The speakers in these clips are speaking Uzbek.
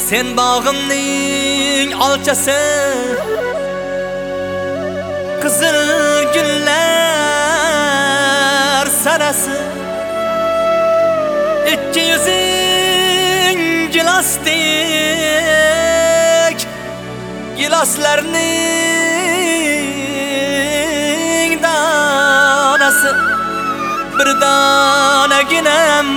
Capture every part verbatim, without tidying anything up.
Sen bağımning olchasi, qizil gullar sarasi, ikki yuzing gilasdek, gilaslarning donasi, bir donaginam,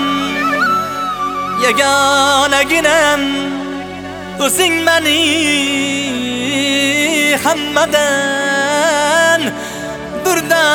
yagonaginam, o'zing meni hammadan bir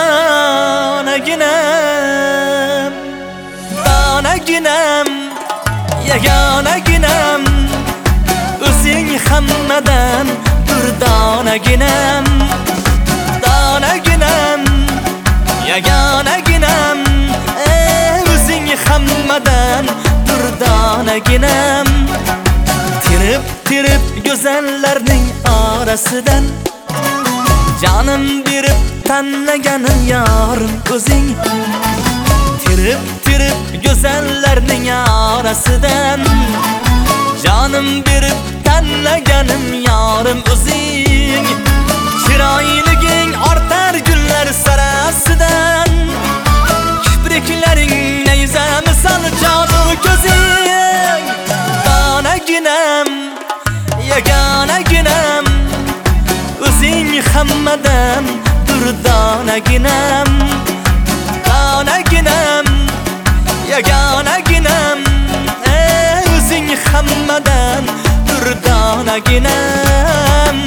donaginam, donaginam, yagonaginam, o'zing hammadan bir donaginam, donaginam, yagonaginam, o'zing hammadan bir donaginam. Tirib tirib go'zallarning orasidan jonim berib tanlaganim yorim o'zing. Tirib tirib go'zallarning orasidan jonim berib tanlaganim yorim o'zing. Chiroyliging ortar gullar sarasidan, kipriklaring nayza misol jonu ko'zing. Donaginam, yagonaginam, o'zing hammadan bir donaginam, donaginam, yagonaginam, o'zing hammadan bir donaginam.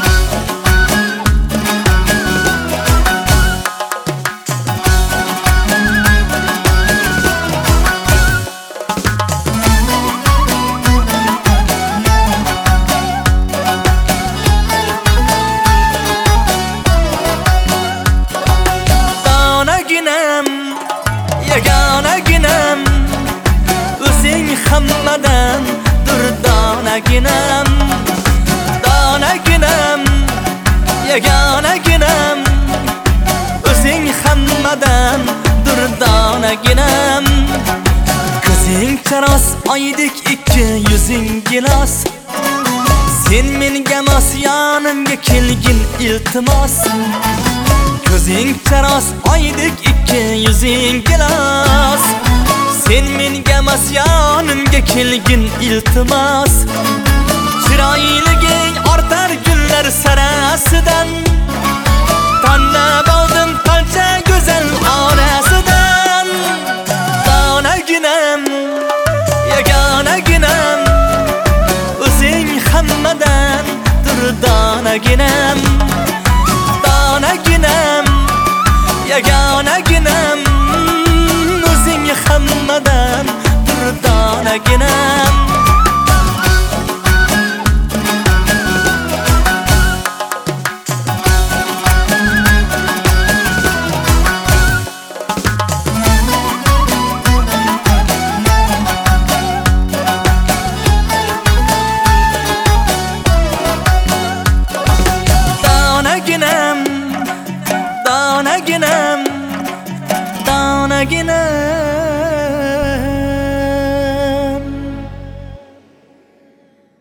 Yagonaginam, o'zing hammadan bir donaginam, donaginam, yagonaginam, o'zing hammadan bir donaginam. Ko'zing charos oydek, ikki yuzing gilos, sen menga mos yonimga kelgin iltimos. Ko'zing charos oydek, ikki yuzing gilos, sen menga mos yonimga kelgin iltimos. Chiroyliging ortar gullar sarasidan, tanlab oldim qancha go'zal orasidan. Donaginam, yagonaginam, o'zing hammadan bir donaginam, donaginam, yagonaginam, o'zing hammadan bir donaginam.